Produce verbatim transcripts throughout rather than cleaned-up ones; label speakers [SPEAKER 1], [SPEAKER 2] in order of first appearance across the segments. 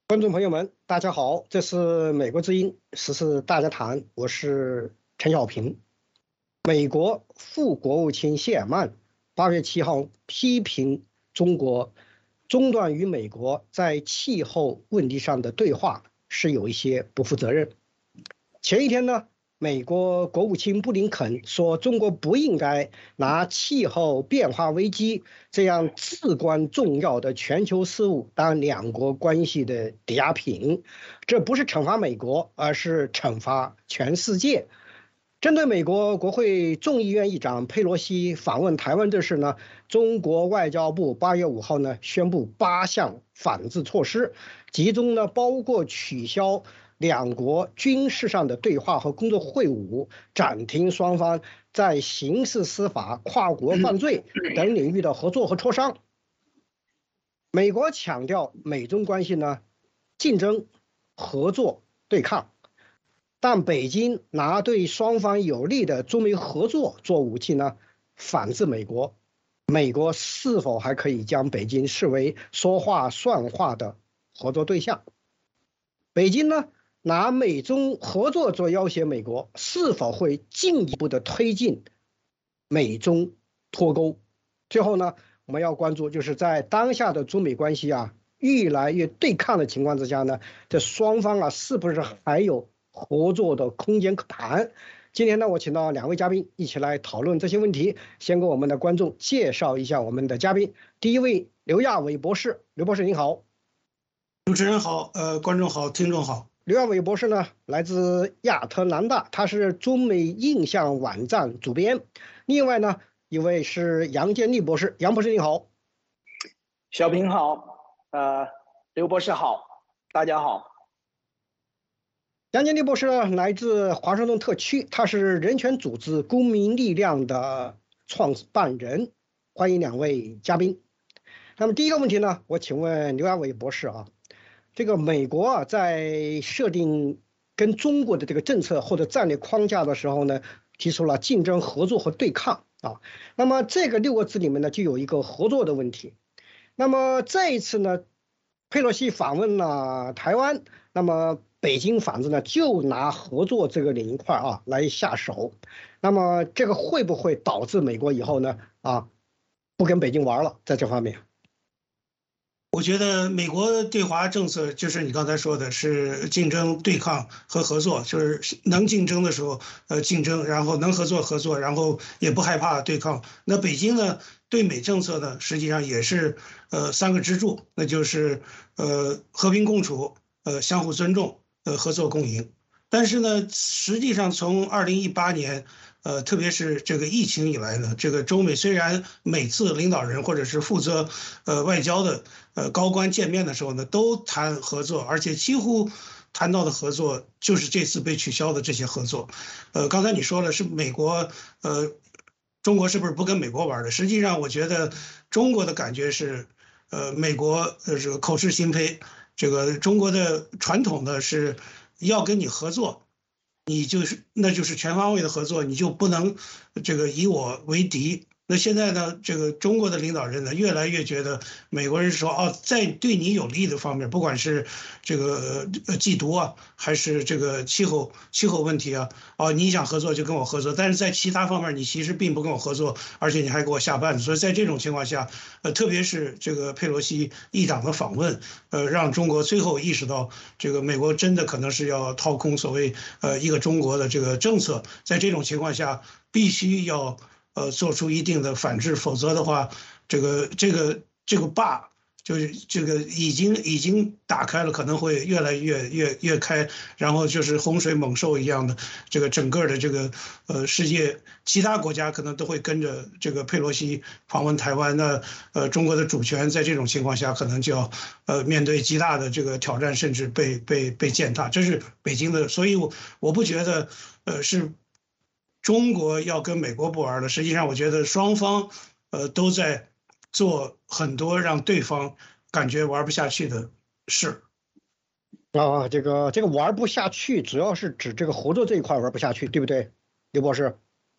[SPEAKER 1] 观众朋友们，大家好，这是美国之音时事大家谈，我是陈小平。美国副国务卿谢尔曼八月七号批评中国中断与美国在气候问题上的对话是有一些不负责任。前一天呢，美国国务卿布林肯说，中国不应该拿气候变化危机这样至关重要的全球事务当两国关系的抵押品，这不是惩罚美国，而是惩罚全世界。针对美国国会众议院议长佩洛西访问台湾这事呢，中国外交部八月五号呢宣布八项反制措施，其中呢包括取消两国军事上的对话和工作会晤，暂停双方在刑事司法、跨国犯罪等领域的合作和磋商。美国强调美中关系呢竞争、合作、对抗。但北京拿对双方有利的中美合作做武器呢，反制美国。美国是否还可以将北京视为说话算话的合作对象？北京呢，拿美中合作做要挟美国，是否会进一步的推进美中脱钩？最后呢，我们要关注就是在当下的中美关系啊越来越对抗的情况之下呢，这双方啊是不是还有合作的空间可谈？今天呢，我请到两位嘉宾一起来讨论这些问题。先给我们的观众介绍一下我们的嘉宾。第一位，刘亚伟博士，刘博士您好。
[SPEAKER 2] 主持人好，呃，观众好，听众好。
[SPEAKER 1] 刘亚伟博士呢，来自亚特兰大，他是中美印象网站主编。另外呢，一位是杨建立博士，杨博士你好。
[SPEAKER 3] 小平好，呃，刘博士好，大家好。
[SPEAKER 1] 杨建立博士来自华盛顿特区，他是人权组织公民力量的创办人。欢迎两位嘉宾。那么第一个问题呢，我请问刘亚伟博士啊，这个美国啊在设定跟中国的这个政策或者战略框架的时候呢，提出了竞争、合作和对抗啊。那么这个六个字里面呢，就有一个合作的问题。那么这一次呢，佩洛西访问了台湾，那么北京反正呢就拿合作这个领域块啊来下手，那么这个会不会导致美国以后呢啊不跟北京玩了？在这方面，
[SPEAKER 2] 我觉得美国对华政策就是你刚才说的，是竞争、对抗和合作，就是能竞争的时候呃竞争，然后能合作合作，然后也不害怕对抗。那北京呢，对美政策呢，实际上也是呃三个支柱，那就是呃和平共处、呃相互尊重、呃合作共赢。但是呢，实际上从二零一八年，呃，特别是这个疫情以来呢，这个中美虽然每次领导人或者是负责呃外交的呃高官见面的时候呢，都谈合作，而且几乎谈到的合作就是这次被取消的这些合作。呃，刚才你说了是美国，呃，中国是不是不跟美国玩的？实际上，我觉得中国的感觉是，呃，美国呃这个口是心非，这个中国的传统的是。要跟你合作，你就是那就是全方位的合作，你就不能这个以我为敌。那现在呢，这个中国的领导人呢，越来越觉得美国人说哦，在对你有利的方面，不管是这个呃缉毒啊，还是这个气候气候问题啊，哦，你想合作就跟我合作，但是在其他方面你其实并不跟我合作，而且你还给我下绊子。所以在这种情况下，呃，特别是这个佩洛西议长的访问，呃，让中国最后意识到，这个美国真的可能是要掏空所谓呃一个中国的这个政策，在这种情况下，必须要。呃，做出一定的反制，否则的话，这个这个这个坝就是这个已经已经打开了，可能会越来越越越开，然后就是洪水猛兽一样的，这个整个的这个呃世界其他国家可能都会跟着这个佩洛西访问台湾，那呃中国的主权在这种情况下可能就要呃面对极大的这个挑战，甚至被被被践踏，这是北京的，所以我我不觉得呃是。中国要跟美国不玩了，实际上我觉得双方，呃，都在做很多让对方感觉玩不下去的事。
[SPEAKER 1] 啊，这个这个玩不下去，主要是指这个合作这一块玩不下去，对不对，刘博士？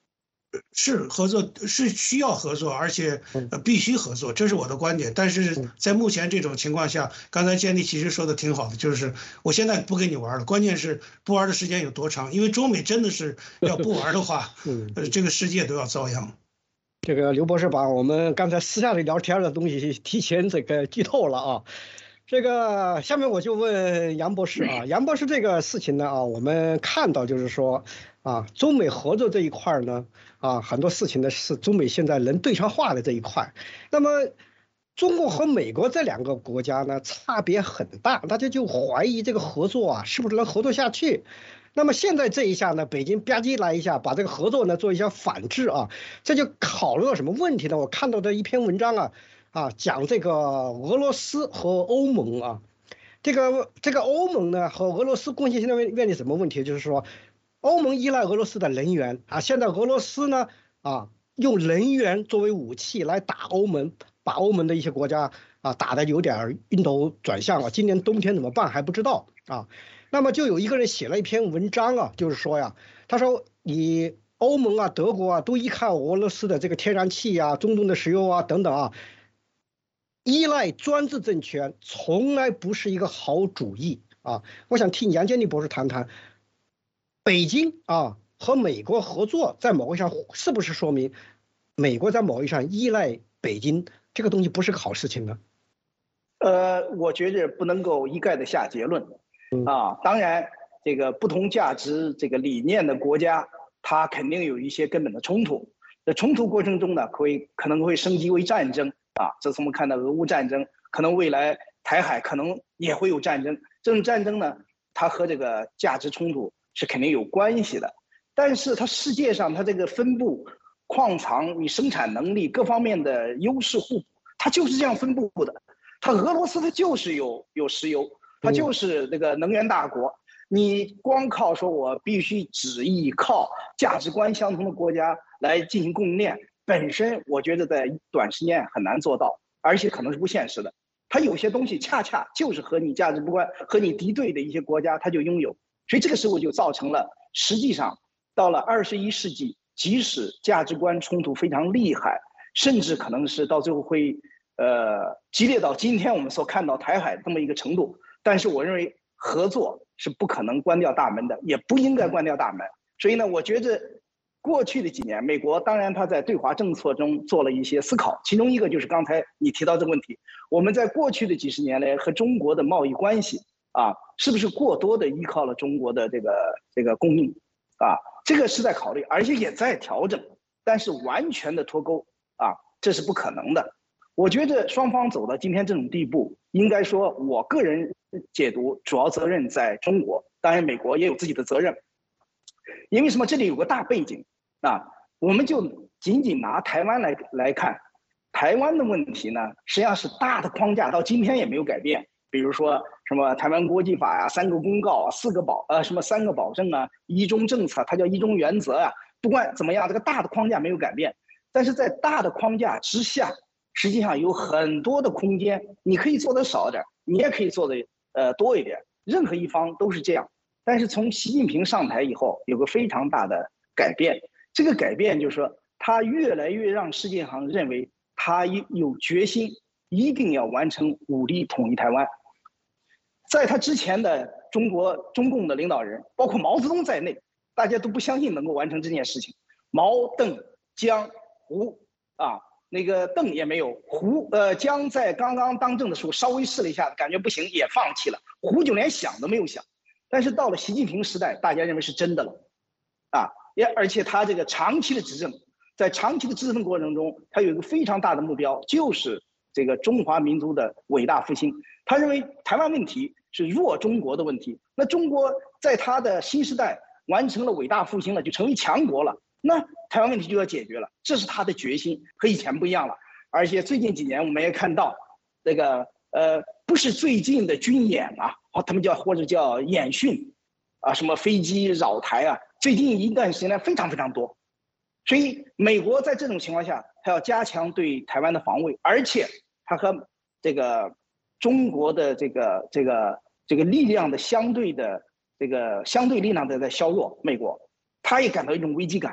[SPEAKER 2] 是合作，是需要合作，而且呃必须合作，这是我的观点。但是在目前这种情况下，刚才建立其实说的挺好的，就是我现在不跟你玩了，关键是不玩的时间有多长？因为中美真的是要不玩的话，呃，这个世界都要遭殃。
[SPEAKER 1] 这个刘博士把我们刚才私下里聊天的东西提前这个剧透了啊。这个下面我就问杨博士啊，杨博士这个事情呢啊，我们看到就是说啊，中美合作这一块呢啊，很多事情呢是中美现在能对上话的这一块。那么中国和美国这两个国家呢差别很大，大家就怀疑这个合作啊是不是能合作下去。那么现在这一下呢，北京吧唧来一下，把这个合作呢做一下反制啊，这就考虑到什么问题呢？我看到的一篇文章啊。啊，讲这个俄罗斯和欧盟啊，这个这个欧盟呢和俄罗斯关系现在面临什么问题？就是说，欧盟依赖俄罗斯的能源啊，现在俄罗斯呢啊用能源作为武器来打欧盟，把欧盟的一些国家啊打得有点晕头转向了。今年冬天怎么办还不知道啊。那么就有一个人写了一篇文章啊，就是说呀，他说你欧盟啊、德国啊都依靠俄罗斯的这个天然气啊、中东的石油啊等等啊。依赖专制政权从来不是一个好主意啊！我想听杨建立博士谈谈，北京啊和美国合作，在某个上是不是说明美国在某一上依赖北京，这个东西不是个好事情呢？
[SPEAKER 3] 呃，我觉着不能够一概的下结论啊。当然，这个不同价值、这个理念的国家，它肯定有一些根本的冲突。在冲突过程中呢，会可能会升级为战争。啊，这次我们看到俄乌战争，可能未来台海可能也会有战争。这种战争呢，它和这个价值冲突是肯定有关系的。但是它世界上它这个分布、矿藏、你生产能力各方面的优势互补，它就是这样分布的。它俄罗斯它就是有有石油，它就是那个能源大国。你光靠说我必须只依靠价值观相同的国家来进行供应链。本身我觉得在短时间很难做到，而且可能是不现实的。它有些东西恰恰就是和你价值观和你敌对的一些国家，它就拥有，所以这个时候就造成了，实际上到了二十一世纪，即使价值观冲突非常厉害，甚至可能是到最后会呃激烈到今天我们所看到台海这么一个程度，但是我认为合作是不可能关掉大门的，也不应该关掉大门。所以呢，我觉得。过去的几年，美国当然他在对华政策中做了一些思考，其中一个就是刚才你提到这个问题，我们在过去的几十年来和中国的贸易关系啊，是不是过多的依靠了中国的这个这个供应啊？这个是在考虑，而且也在调整，但是完全的脱钩啊，这是不可能的。我觉得双方走到今天这种地步，应该说，我个人解读，主要责任在中国，当然美国也有自己的责任。因为什么？这里有个大背景啊，我们就仅仅拿台湾来来看，台湾的问题呢，实际上是大的框架到今天也没有改变。比如说什么台湾国际法呀、啊、三个公告啊、四个保呃什么三个保证啊、一中政策，它叫一中原则啊。不管怎么样，这个大的框架没有改变，但是在大的框架之下，实际上有很多的空间，你可以做得少点，你也可以做得呃多一点，任何一方都是这样。但是从习近平上台以后，有个非常大的改变。这个改变就是说，他越来越让世界上认为他有决心，一定要完成武力统一台湾。在他之前的中国中共的领导人，包括毛泽东在内，大家都不相信能够完成这件事情。毛、邓、江、胡啊，那个邓也没有，胡呃江在刚刚当政的时候稍微试了一下，感觉不行，也放弃了。胡就连想都没有想。但是到了习近平时代，大家认为是真的了，啊，也而且他这个长期的执政，在长期的执政过程中，他有一个非常大的目标，就是这个中华民族的伟大复兴。他认为台湾问题是弱中国的问题，那中国在他的新时代完成了伟大复兴了，就成为强国了，那台湾问题就要解决了，这是他的决心，和以前不一样了。而且最近几年我们也看到，这个呃。不是最近的军演啊，他们叫或者叫演训，啊，什么飞机扰台啊，最近一段时间非常非常多，所以美国在这种情况下，他要加强对台湾的防卫，而且他和这个中国的这个这个这个力量的相对的这个相对力量的在削弱，美国他也感到一种危机感，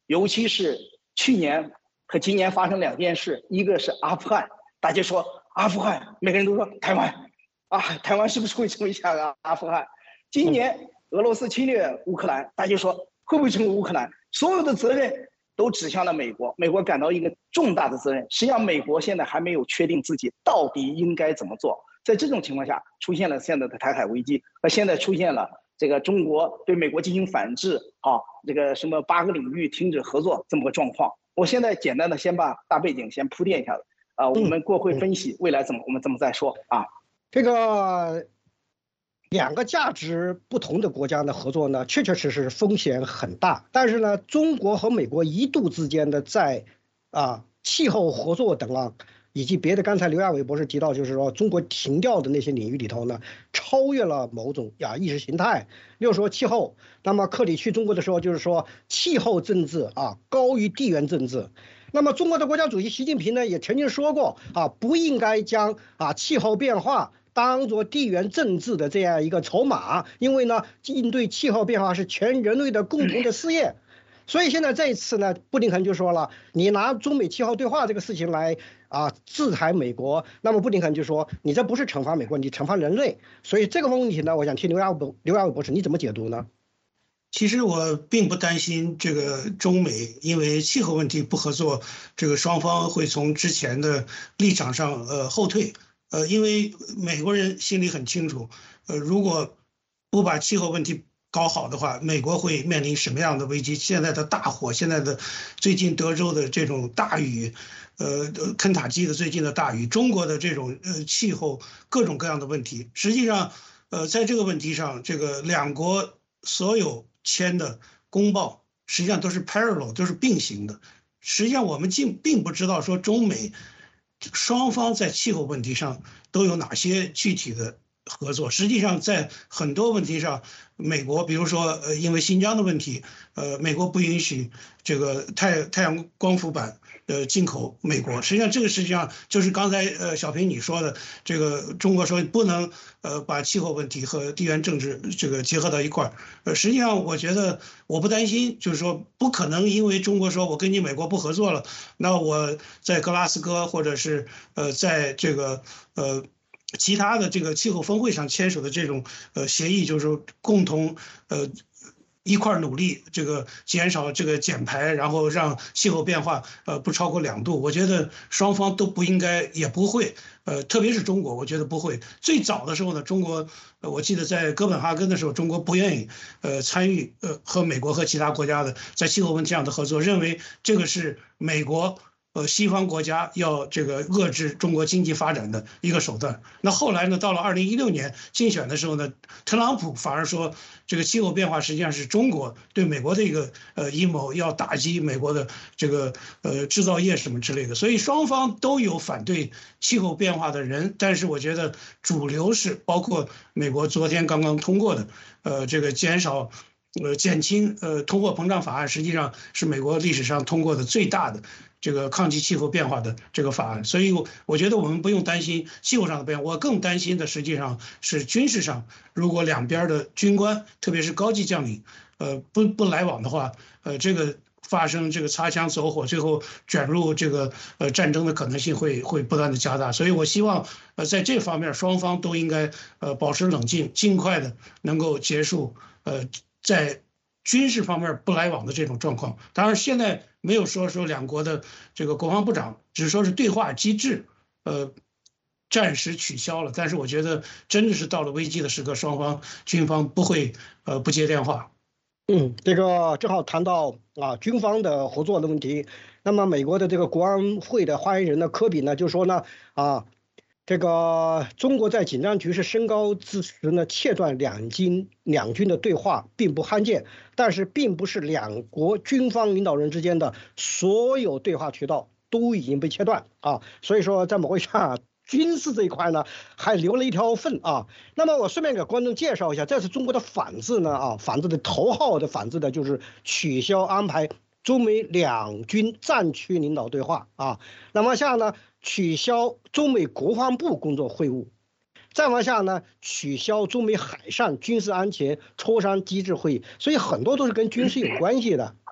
[SPEAKER 3] 尤其是去年和今年发生两件事，一个是阿富汗，大家说阿富汗，每个人都说台湾，啊，台湾是不是会成为下个阿富汗？今年俄罗斯侵略乌克兰，大家说会不会成为乌克兰？所有的责任都指向了美国，美国感到一个重大的责任。实际上，美国现在还没有确定自己到底应该怎么做。在这种情况下，出现了现在的台海危机，和现在出现了这个中国对美国进行反制，啊，这个什么八个领域停止合作这么个状况。我现在简单的先把大背景先铺垫一下子，啊，我们过会分析未来怎么，我们怎么再说啊。
[SPEAKER 1] 这个两个价值不同的国家的合作呢，确确实实风险很大。但是呢，中国和美国一度之间的在啊气候合作等啊，以及别的，刚才刘亚伟博士提到，就是说中国停掉的那些领域里头呢，超越了某种呀意识形态。例如说气候，那么克里去中国的时候就是说气候政治啊高于地缘政治。那么中国的国家主席习近平呢也曾经说过啊，不应该将啊气候变化当做地缘政治的这样一个筹码，因为呢，应对气候变化是全人类的共同的事业。所以现在这一次呢，布林肯就说了，你拿中美气候对话这个事情来啊制裁美国，那么布林肯就说，你这不是惩罚美国，你惩罚人类。所以这个问题呢，我想听刘亚伟刘亚伟博士你怎么解读呢？
[SPEAKER 2] 其实我并不担心这个中美因为气候问题不合作，这个双方会从之前的立场上呃后退。呃，因为美国人心里很清楚，呃，如果不把气候问题搞好的话，美国会面临什么样的危机？现在的大火，现在的最近德州的这种大雨，呃，肯塔基的最近的大雨，中国的这种呃气候各种各样的问题，实际上，呃，在这个问题上，这个两国所有签的公报实际上都是 parallel， 都是并行的。实际上，我们并并不知道说中美双方在气候问题上都有哪些具体的合作。实际上，在很多问题上，美国比如说呃，因为新疆的问题，呃，美国不允许这个太太阳光伏板呃进口美国。实际上，这个实际上就是刚才呃小平你说的，这个中国说不能呃把气候问题和地缘政治这个结合到一块儿。呃，实际上我觉得我不担心，就是说不可能因为中国说我跟你美国不合作了，那我在格拉斯哥或者是呃在这个呃。其他的这个气候峰会上签署的这种呃协议，就是说共同呃一块努力，这个减少这个减排，然后让气候变化呃不超过两度。我觉得双方都不应该，也不会，呃，特别是中国，我觉得不会。最早的时候呢，中国，呃、我记得在哥本哈根的时候，中国不愿意呃参与呃和美国和其他国家的在气候问题上的合作，认为这个是美国。呃，西方国家要这个遏制中国经济发展的一个手段。那后来呢，到了二零一六年竞选的时候呢，特朗普反而说，这个气候变化实际上是中国对美国的一个呃阴谋，要打击美国的这个呃制造业什么之类的。所以双方都有反对气候变化的人，但是我觉得主流是包括美国昨天刚刚通过的，呃，这个减少。呃，减轻呃通货膨胀法案实际上是美国历史上通过的最大的这个抗击气候变化的这个法案，所以我觉得我们不用担心气候上的变化，我更担心的实际上是军事上，如果两边的军官，特别是高级将领，呃不不来往的话，呃这个发生这个擦枪走火，最后卷入这个呃战争的可能性会会不断的加大，所以我希望呃在这方面双方都应该呃保持冷静，尽快的能够结束呃。在军事方面不来往的这种状况，当然现在没有说说两国的这个国防部长，只说是对话机制，呃，暂时取消了。但是我觉得真的是到了危机的时刻，双方军方不会呃不接电话。
[SPEAKER 1] 嗯，这个正好谈到啊军方的合作的问题。那么美国的这个国安会的发言人呢，科比呢就说呢啊。这个中国在紧张局势升高之时呢，切断两军两军的对话并不罕见，但是并不是两国军方领导人之间的所有对话渠道都已经被切断啊。所以说，在某个意义上，军事这一块呢还留了一条缝啊。那么我顺便给观众介绍一下，这是中国的反制呢啊，反制的头号的反制的就是取消安排中美两军战区领导对话啊。那么下呢？取消中美国防部工作会晤，再往下呢，取消中美海上军事安全磋商机制会议，所以很多都是跟军事有关系的。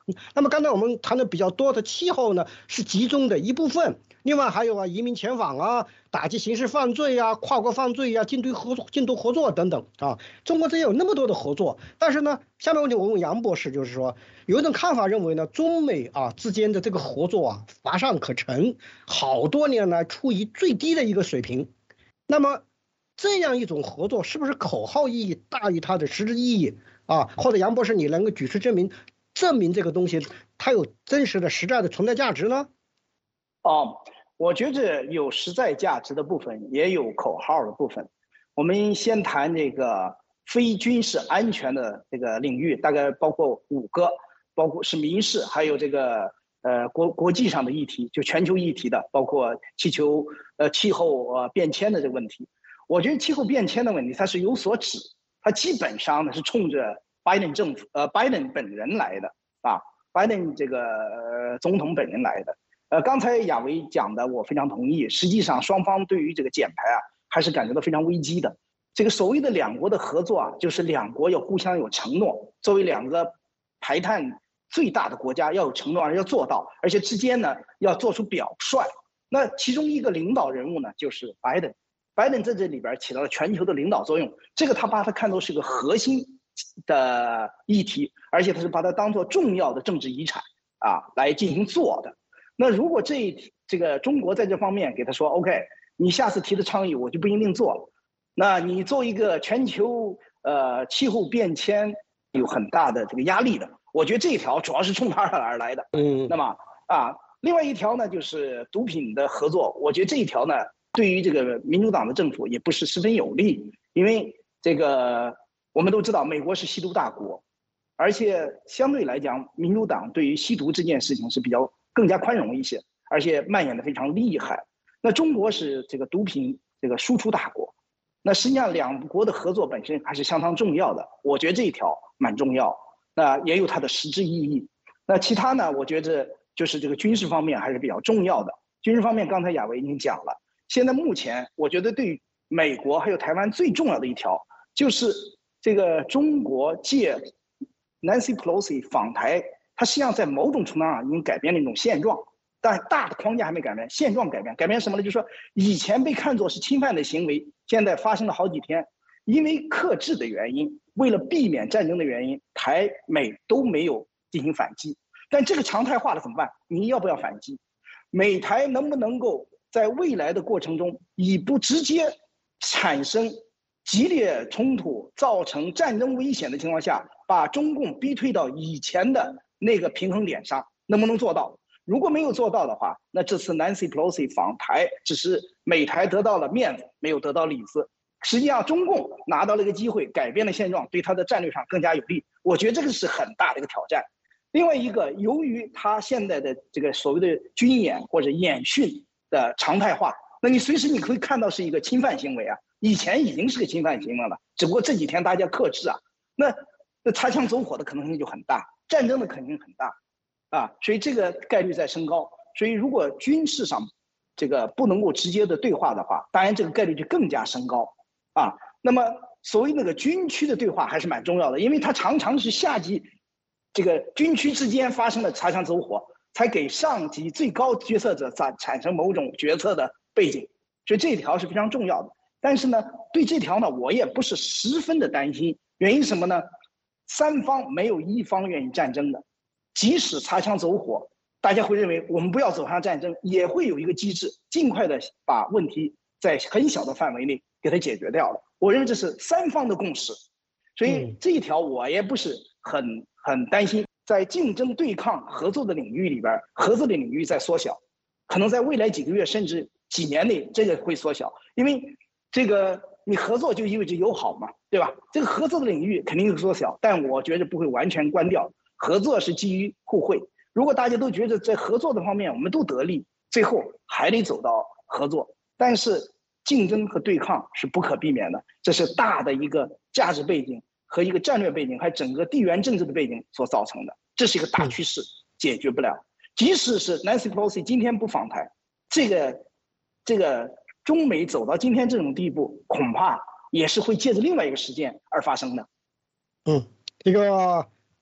[SPEAKER 1] 那么刚才我们谈的比较多的气候呢，是其中的一部分。另外还有啊，移民遣返啊，打击刑事犯罪啊，跨国犯罪啊，禁毒合作、禁毒合作等等啊。中国之间有那么多的合作，但是呢，下面问题我问杨博士，就是说有一种看法认为呢，中美啊之间的这个合作啊乏善可陈，好多年来处于最低的一个水平。那么这样一种合作是不是口号意义大于它的实质意义啊？或者杨博士你能够举出证明，证明这个东西它有真实的实在的存在价值呢？
[SPEAKER 3] 哦，我觉着有实在价值的部分，也有口号的部分。我们先谈这个非军事安全的这个领域，大概包括五个，包括是民事，还有这个呃国国际上的议题，就全球议题的，包括气球呃气候呃变迁的这个问题。我觉得气候变迁的问题它是有所指，它基本上呢是冲着拜登政府呃拜登本人来的啊，拜登这个、呃、总统本人来的。呃，刚才亚维讲的我非常同意。实际上，双方对于这个减排啊，还是感觉到非常危机的。这个所谓的两国的合作啊，就是两国要互相有承诺，作为两个排碳最大的国家，要有承诺，而要做到，而且之间呢要做出表率。那其中一个领导人物呢，就是拜登。拜登在这里边起到了全球的领导作用，这个他把它看作是个核心的议题，而且他是把它当作重要的政治遗产啊来进行做的。那如果这这个中国在这方面给他说 OK， 你下次提的倡议我就不一定做，那你做一个全球呃气候变迁有很大的这个压力的，我觉得这一条主要是冲他而来的。
[SPEAKER 1] 嗯，
[SPEAKER 3] 那么啊，另外一条呢就是毒品的合作，我觉得这一条呢对于这个民主党的政府也不是十分有利，因为这个我们都知道美国是吸毒大国，而且相对来讲，民主党对于吸毒这件事情是比较更加宽容一些，而且蔓延的非常厉害。那中国是这个毒品这个输出大国，那实际上两国的合作本身还是相当重要的，我觉得这一条蛮重要，那也有它的实质意义。那其他呢，我觉得就是这个军事方面还是比较重要的。军事方面，刚才亚维已经讲了，现在目前我觉得对于美国还有台湾最重要的一条，就是这个中国借 Nancy Pelosi 访台，它实际上在某种程度上已经改变了一种现状，但大的框架还没改变，现状改变。改变什么呢？就是说以前被看作是侵犯的行为，现在发生了好几天，因为克制的原因，为了避免战争的原因，台美都没有进行反击。但这个常态化了怎么办？你要不要反击？美台能不能够在未来的过程中，以不直接产生激烈冲突、造成战争危险的情况下，把中共逼退到以前的那个平衡点上，能不能做到？如果没有做到的话，那这次 Nancy Pelosi 访台只是美台得到了面子，没有得到里子。实际上，中共拿到了一个机会，改变了现状，对他的战略上更加有利。我觉得这个是很大的一个挑战。另外一个，由于他现在的这个所谓的军演或者演训的常态化，那你随时你可以看到是一个侵犯行为啊，以前已经是个侵犯行为了，只不过这几天大家克制啊，那那擦枪走火的可能性就很大，战争的可能性很大，啊，所以这个概率在升高。所以如果军事上这个不能够直接的对话的话，当然这个概率就更加升高啊。那么所谓那个军区的对话还是蛮重要的，因为它常常是下级这个军区之间发生了擦枪走火，才给上级最高决策者产产生某种决策的背景，所以这一条是非常重要的。但是呢，对这条呢，我也不是十分的担心。原因什么呢？三方没有一方愿意战争的，即使擦枪走火，大家会认为我们不要走上战争，也会有一个机制，尽快的把问题在很小的范围内给它解决掉了。我认为这是三方的共识，所以这一条我也不是很很担心。在竞争、对抗、合作的领域里边，合作的领域在缩小，可能在未来几个月甚至几年内，这个会缩小，因为这个你合作就意味着友好嘛，对吧？这个合作的领域肯定会缩小，但我觉得不会完全关掉。合作是基于互惠，如果大家都觉得在合作的方面我们都得利，最后还得走到合作。但是竞争和对抗是不可避免的，这是大的一个价值背景和一个战略背景，还有整个地缘政治的背景所造成的，这是一个大趋势，解决不了。即使是 Nancy Pelosi 今天不访台，这个这个中美走到今天这种地步，恐怕也是会借着另外一个事件而发生的。
[SPEAKER 1] 嗯，这个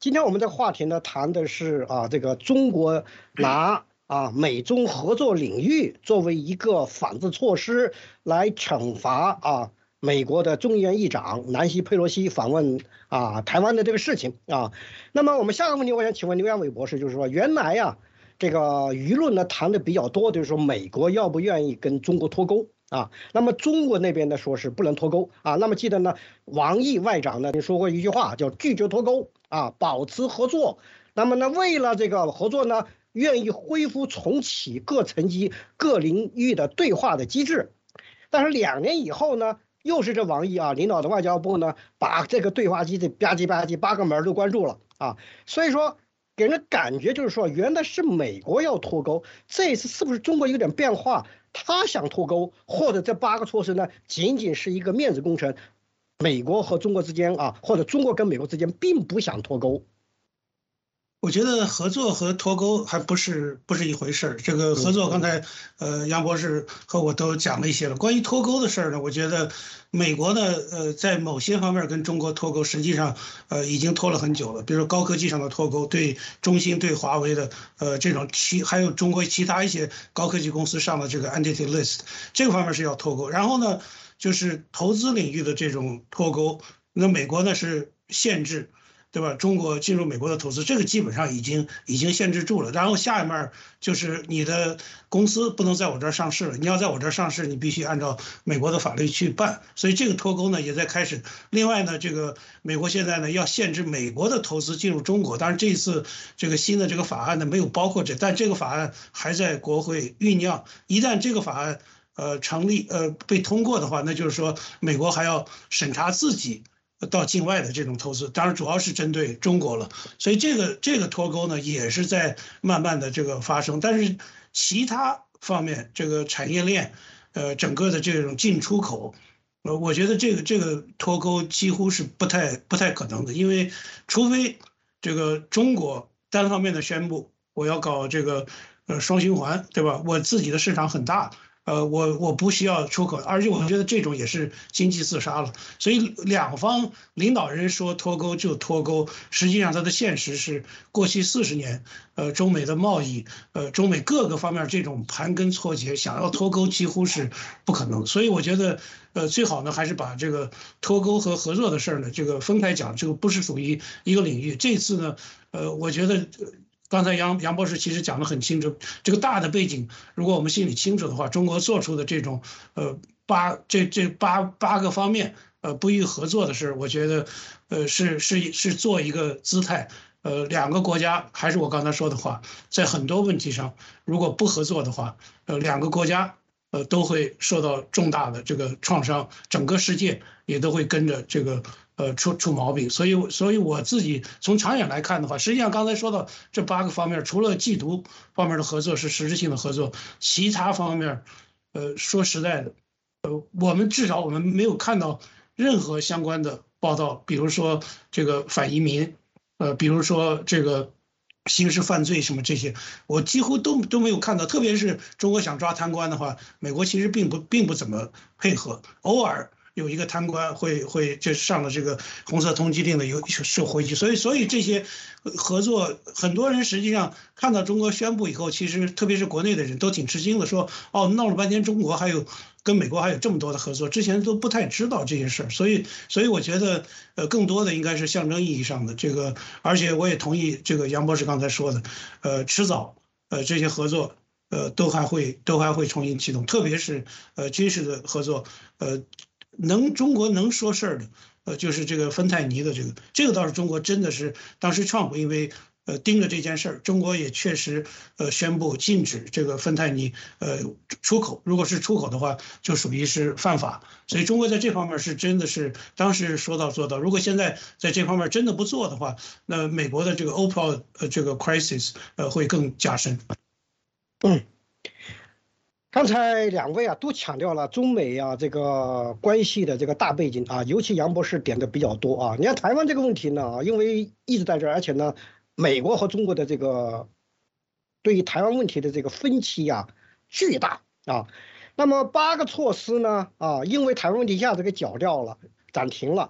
[SPEAKER 1] 今天我们的话题呢，谈的是啊，这个中国拿啊美中合作领域作为一个反制措施来惩罚啊美国的众议院议长南希·佩洛西访问啊台湾的这个事情啊。那么我们下个问题，我想请问刘阳伟博士，就是说原来呀、啊、这个舆论呢谈的比较多，就是说美国要不愿意跟中国脱钩。啊，那么中国那边呢说是不能脱钩啊。那么记得呢，王毅外长呢说过一句话，叫拒绝脱钩啊，保持合作。那么呢，为了这个合作呢，愿意恢复重启各层级、各领域的对话的机制。但是两年以后呢，又是这王毅啊领导的外交部呢，把这个对话机制吧唧吧唧八个门都关住了啊。所以说，给人感觉就是说，原来是美国要脱钩，这一次是不是中国有点变化？他想脱钩，或者这八个措施呢，仅仅是一个面子工程，美国和中国之间啊，或者中国跟美国之间并不想脱钩。
[SPEAKER 2] 我觉得合作和脱钩还不是不是一回事儿。这个合作，刚才呃杨博士和我都讲了一些了。关于脱钩的事儿呢，我觉得美国呢，呃，在某些方面跟中国脱钩，实际上呃已经脱了很久了。比如说高科技上的脱钩，对中兴、对华为的呃这种其还有中国其他一些高科技公司上的这个 Entity List， 这个方面是要脱钩。然后呢，就是投资领域的这种脱钩，那美国呢是限制。对吧？中国进入美国的投资，这个基本上已经已经限制住了。然后下面就是你的公司不能在我这儿上市了，你要在我这儿上市，你必须按照美国的法律去办。所以这个脱钩呢也在开始。另外呢，这个美国现在呢要限制美国的投资进入中国，当然这一次这个新的这个法案呢没有包括这，但这个法案还在国会酝酿。一旦这个法案呃成立呃被通过的话，那就是说美国还要审查自己到境外的这种投资，当然主要是针对中国了，所以这个这个脱钩呢也是在慢慢的这个发生，但是其他方面这个产业链，呃，整个的这种进出口，呃，我觉得这个这个脱钩几乎是不太不太可能的，因为除非这个中国单方面的宣布我要搞这个呃双循环，对吧？我自己的市场很大。呃，我我不需要出口，而且我觉得这种也是经济自杀了。所以两方领导人说脱钩就脱钩，实际上它的现实是过去四十年，呃，中美的贸易，呃，中美各个方面这种盘根错节，想要脱钩几乎是不可能。所以我觉得，呃，最好呢还是把这个脱钩和合作的事儿呢，这个分开讲，这个不是属于一个领域。这次呢，呃，我觉得。刚才杨杨博士其实讲得很清楚，这个大的背景，如果我们心里清楚的话，中国做出的这种呃八这这八八个方面呃不予合作的事，我觉得呃是是是做一个姿态，呃两个国家还是我刚才说的话，在很多问题上如果不合作的话，呃两个国家呃都会受到重大的这个创伤，整个世界也都会跟着这个。呃，出出毛病，所以，所以我自己从长远来看的话，实际上刚才说到这八个方面，除了缉毒方面的合作是实质性的合作，其他方面，呃，说实在的，呃，我们至少我们没有看到任何相关的报道，比如说这个反移民，呃，比如说这个刑事犯罪什么这些，我几乎都都没有看到。特别是中国想抓贪官的话，美国其实并不并不怎么配合，偶尔。有一个贪官会会就上了这个红色通缉令的，有是回去，所以所以这些合作，很多人实际上看到中国宣布以后，其实特别是国内的人都挺吃惊的，说哦，闹了半天中国还有跟美国还有这么多的合作，之前都不太知道这些事儿，所以所以我觉得呃更多的应该是象征意义上的这个，而且我也同意这个杨博士刚才说的，呃，迟早呃这些合作。呃，都还会都还会重新启动，特别是呃军事的合作，呃。能中国能说事儿的，呃，就是这个芬太尼的这个，这个倒是中国真的是当时川普因为呃盯着这件事儿，中国也确实呃宣布禁止这个芬太尼呃出口，如果是出口的话，就属于是犯法，所以中国在这方面是真的是当时说到做到。如果现在在这方面真的不做的话，那美国的这个 opioid 呃这个 crisis 呃会更加深。
[SPEAKER 1] 嗯。刚才两位啊都强调了中美啊这个关系的这个大背景啊，尤其杨博士点的比较多啊。你看台湾这个问题呢，因为一直在这儿，而且呢，美国和中国的这个对于台湾问题的这个分歧啊巨大啊。那么八个措施呢啊，因为台湾问题一下子给绞掉了，暂停了。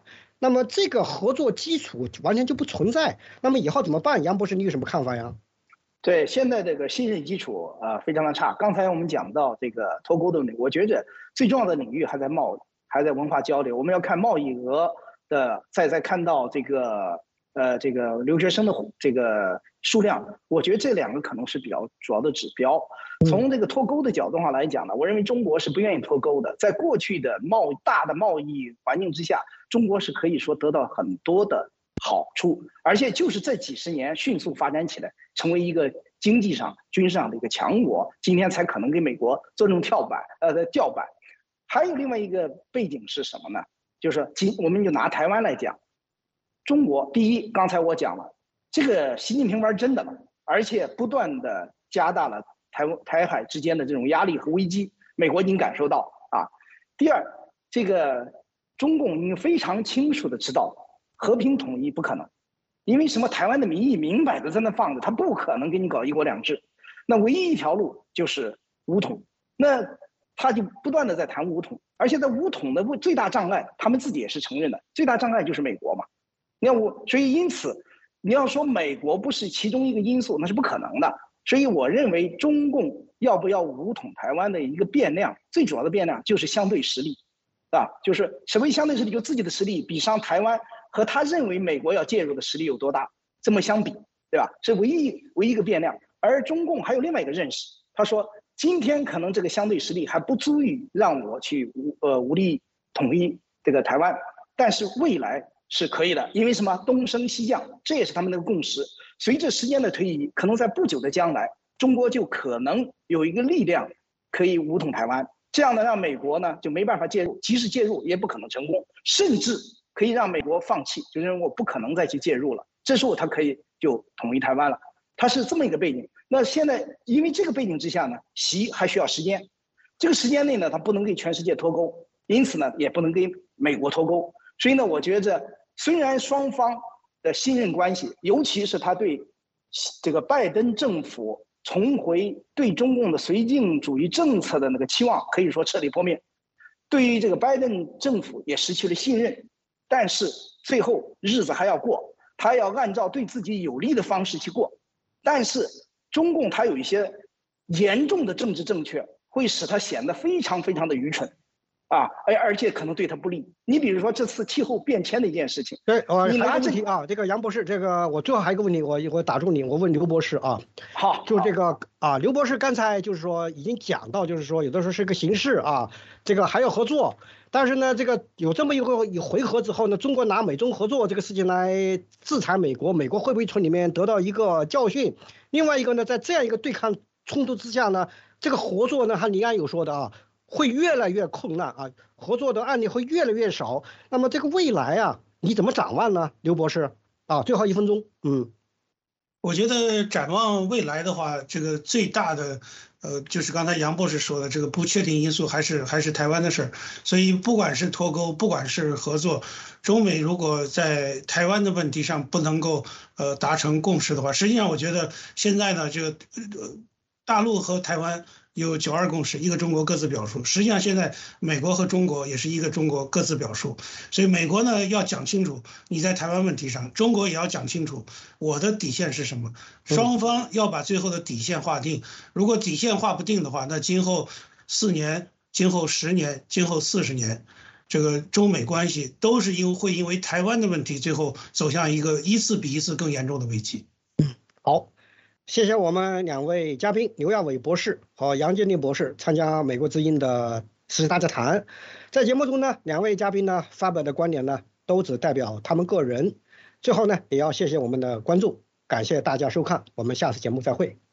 [SPEAKER 1] 那么这个合作基础完全就不存在。那么以后怎么办？杨博士，你有什么看法呀？
[SPEAKER 3] 对，现在这个信任基础啊、呃、非常的差。刚才我们讲到这个脱钩的领域，我觉着最重要的领域还在贸易，还在文化交流。我们要看贸易额的，再再看到这个呃这个留学生的这个数量，我觉得这两个可能是比较主要的指标。从这个脱钩的角度上来讲呢，我认为中国是不愿意脱钩的。在过去的贸大的贸易环境之下，中国是可以说得到很多的好处，而且就是这几十年迅速发展起来，成为一个经济上、军事上的一个强国，今天才可能给美国做这种跳板，呃，调板。还有另外一个背景是什么呢？就是今我们就拿台湾来讲，中国第一，刚才我讲了，这个习近平玩真的了，而且不断的加大了台湾台海之间的这种压力和危机，美国已经感受到啊。第二，这个中共已经非常清楚的知道，和平统一不可能，因为什么？台湾的民意明摆着在那放着，他不可能给你搞一国两制，那唯一一条路就是武统，那他就不断的在谈武统，而且在武统的最大障碍，他们自己也是承认的，最大障碍就是美国嘛。你看我，所以因此你要说美国不是其中一个因素，那是不可能的。所以我认为中共要不要武统台湾的一个变量，最主要的变量就是相对实力，啊，就是什么相对实力，就自己的实力比上台湾和他认为美国要介入的实力有多大，这么相比，对吧？是唯一唯一一个变量。而中共还有另外一个认识，他说今天可能这个相对实力还不足以让我去武呃武力统一这个台湾，但是未来是可以的，因为什么？东升西降，这也是他们的共识。随着时间的推移，可能在不久的将来，中国就可能有一个力量可以武统台湾，这样呢，让美国呢就没办法介入，即使介入也不可能成功，甚至可以让美国放弃，就认为我不可能再去介入了。这时候他可以就统一台湾了，它是这么一个背景。那现在因为这个背景之下呢，习还需要时间，这个时间内呢，他不能给全世界脱钩，因此呢，也不能给美国脱钩。所以呢，我觉着虽然双方的信任关系，尤其是他对这个拜登政府重回对中共的绥靖主义政策的那个期望，可以说彻底破灭，对于这个拜登政府也失去了信任。但是最后日子还要过，他要按照对自己有利的方式去过。但是中共他有一些严重的政治正确，会使他显得非常非常的愚蠢。啊，而而且可能对他不利。你比如说这次气候变迁的一件事情，
[SPEAKER 1] 对，呃，你拿这个问题啊，这个杨博士，这个我最后还有一个问题，我我打住你，我问刘博士啊。
[SPEAKER 3] 好，
[SPEAKER 1] 就这个啊，刘博士刚才就是说已经讲到，就是说有的时候是个形式啊，这个还要合作，但是呢，这个有这么一个一回合之后呢，中国拿美中合作这个事情来制裁美国，美国会不会从里面得到一个教训？另外一个呢，在这样一个对抗冲突之下呢，这个合作呢，他李安有说的啊。会越来越困难啊，合作的案例会越来越少。那么这个未来啊，你怎么展望呢，刘博士？啊，最后一分钟，嗯，
[SPEAKER 2] 我觉得展望未来的话，这个最大的，呃，就是刚才杨博士说的这个不确定因素还是还是台湾的事儿。所以不管是脱钩，不管是合作，中美如果在台湾的问题上不能够呃达成共识的话，实际上我觉得现在呢，这个呃大陆和台湾有九二共识，一个中国各自表述。实际上现在美国和中国也是一个中国各自表述，所以美国呢要讲清楚你在台湾问题上，中国也要讲清楚我的底线是什么，双方要把最后的底线划定。如果底线划不定的话，那今后四年、今后十年、今后四十年，这个中美关系都是因会因为台湾的问题，最后走向一个一次比一次更严重的危机。
[SPEAKER 1] 好。谢谢我们两位嘉宾刘亚伟博士和杨建立博士参加美国之音的时事大家谈。在节目中呢，两位嘉宾呢发表的观点呢都只代表他们个人。最后呢，也要谢谢我们的观众，感谢大家收看，我们下次节目再会。